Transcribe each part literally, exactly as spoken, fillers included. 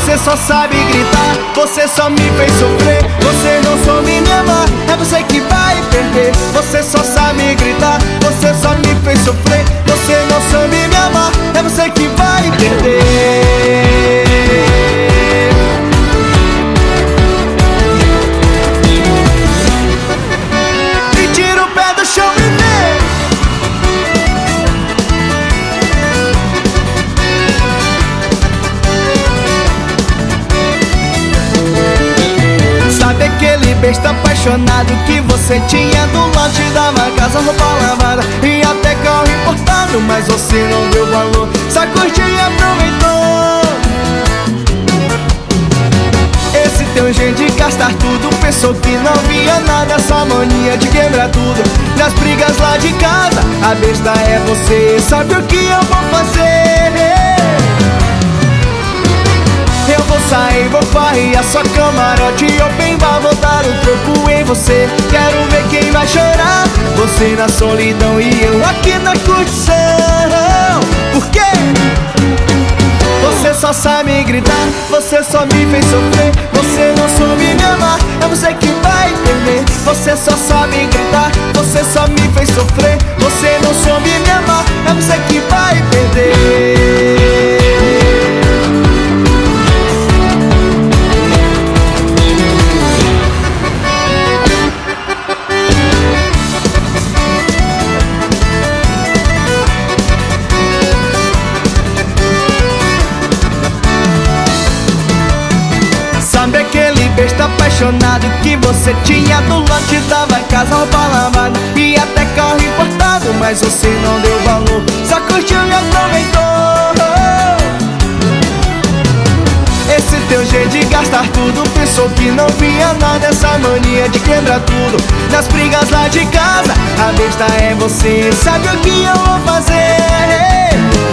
Você só sabe gritar, você só me fez sofrer. Você não soube me amar, é você que vai perder. Você só sabe gritar, você só me fez sofrer. Você não soube me amar, é você que vai perder. Me tira o pé do chão e vem. Aquele besta apaixonado que você tinha do lote, dava casa, roupa lavada e até carro importado, mas você não deu valor, só curtiu e aproveitou. Esse teu jeito de gastar tudo, pensou que não via nada, essa mania de quebrar tudo nas brigas lá de casa. A besta é você, sabe o que eu vou fazer? Eu vou sair, vou farrear sua camarote, open bar, vou dar um troco em você. Quero ver quem vai chorar, você na solidão e eu aqui na curtição. Por quê? Você só sabe gritar, você só me fez sofrer. Você não soube me amar, é você que vai perder. Você só sabe gritar, você só me fez sofrer. Você não soube me amar, é você que vai perder. Sabe aquele besta apaixonado que você tinha do lote, dava casa, roupa lavada e até carro importado, mas você não deu valor, só curtiu e aproveitou. Esse teu jeito de gastar tudo, pensou que não via nada, essa mania de quebrar tudo nas brigas lá de casa. A besta é você, sabe o que eu vou fazer?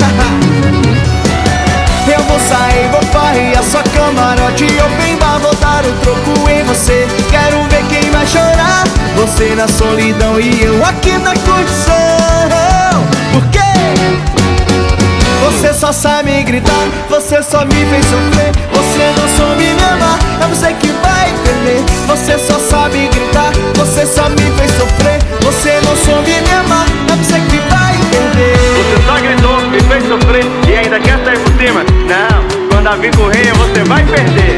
Eu vou sair, vou farrear sua camarote, open bar, vou dar um troco em você. Quero ver quem vai chorar, você na solidão e eu aqui na curtição. Por quê? Você só sabe gritar, você só me fez sofrer. Você não soube me amar, é você que vai perder. Você só sabe gritar, você só me fez sofrer. Você não soube me amar, é você que vai perder. Você só gritou, me fez sofrer e ainda quer sair por cima? Não, quando a vir correr você vai perder.